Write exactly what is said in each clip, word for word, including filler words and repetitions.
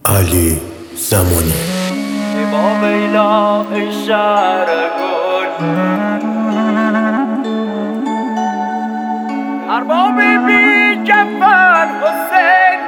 علی زمانی. ای با ویلا ای شهر گل، ارباب بی کفن حسین.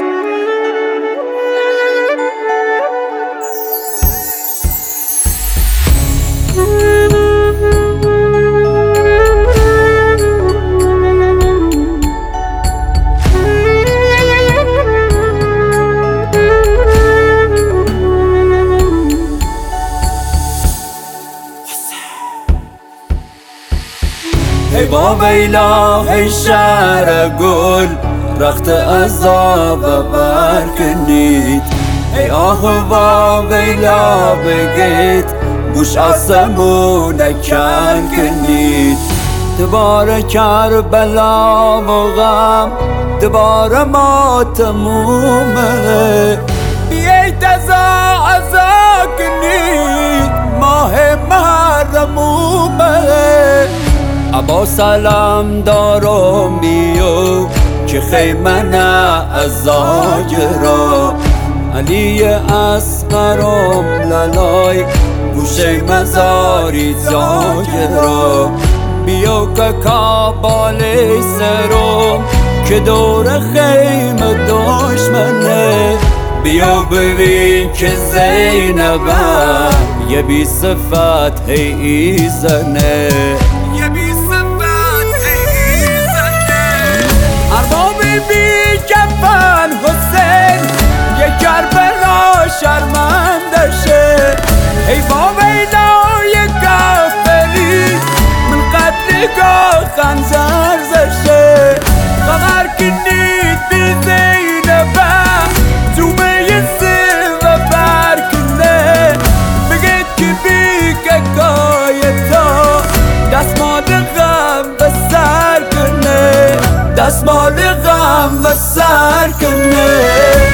ای با ویلا ای شهر گل، رخت عذاب برکنید. ای آه با ویلا بگید، گوش آسمون کن کنید. دوباره کربلا و غم، دوباره ما تمومه. بیایید ازا ازا کنید، ماه محرمومه. ابا سلام دارم بیو که خیمنه از زاجرا. علی اصغرم لالای گوشه مزاری زاجرا. بیو که کابالی سرم که دور خیمه دشمنه. بیو ببین که زینبه یه بی صفت هی زنه. بی کفن حسین یه کربلا شرمنده شه. ای با ویلای کافری من قتلگاه خنجر زشه. خبر کنید بی زینبه جومه سیوه برکنه. بگید که بی ککایتا دستمال غم به سر کنه. دستمال غم و سر کنه.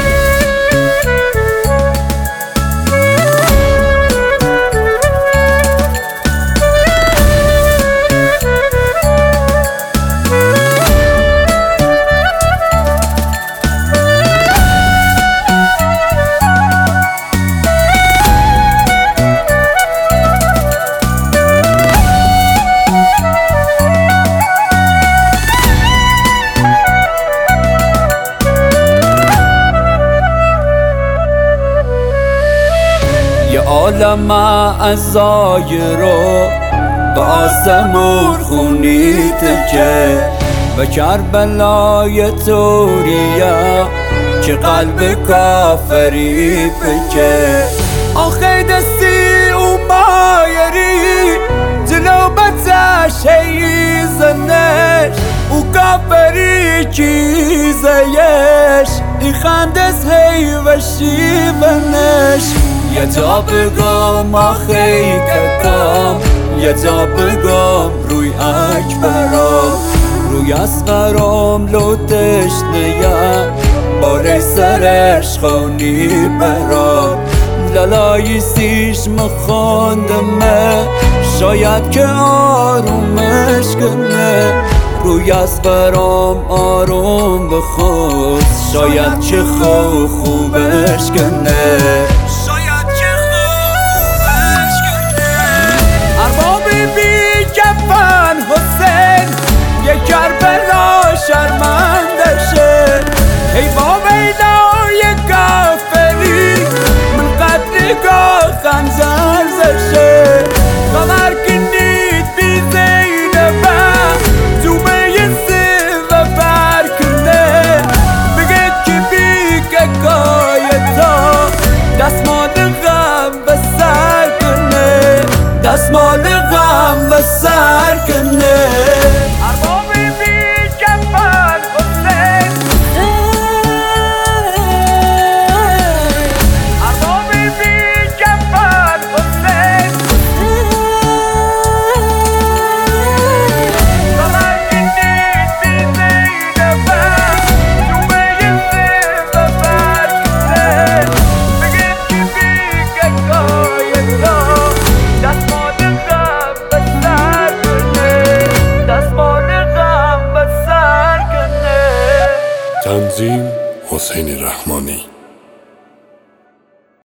عالم از زایرو به آسمون خونیت که و کربلای توریه که قلب کافری بکه. آخه دستی او مایری جلو بتش هی زنش. او کافری چیزیش ای خندس هی و شیونش. یه جا بگم آخی ککم، یه جا بگم روی اکبرم. روی اصغرم لوتش نیم باره سرش خونی برام. لالایی سیش مخوندمه شاید که آرومش کنه. روی اصغرم آروم بخود شاید که خو خوبش کنه.